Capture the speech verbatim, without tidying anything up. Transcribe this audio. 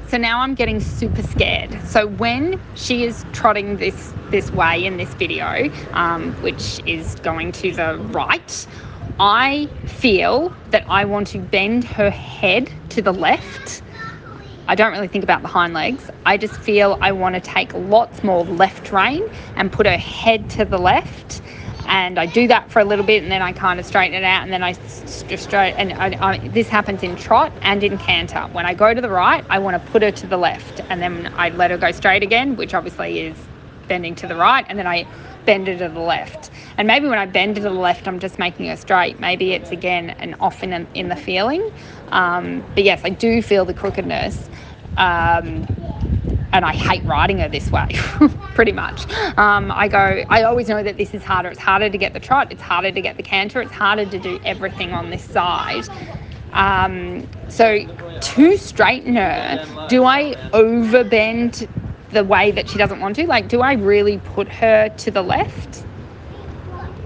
So now I'm getting super scared. So when she is trotting this this way in this video, um, which is going to the right, I feel that I want to bend her head to the left. I don't really think about the hind legs. I just feel I want to take lots more left rein and put her head to the left. And I do that for a little bit, and then I kind of straighten it out, and then I just straight. And I, I, this happens in trot and in canter. When I go to the right, I want to put her to the left, and then I let her go straight again, which obviously is bending to the right, and then I bend her to the left. And maybe when I bend her to the left, I'm just making her straight. Maybe it's again an off in, a, in the feeling. Um, but yes, I do feel the crookedness. Um, and I hate riding her this way, pretty much. Um, I go, I always know that this is harder. It's harder to get the trot. It's harder to get the canter. It's harder to do everything on this side. Um, so to straighten her, do I overbend the way that she doesn't want to? Like, do I really put her to the left?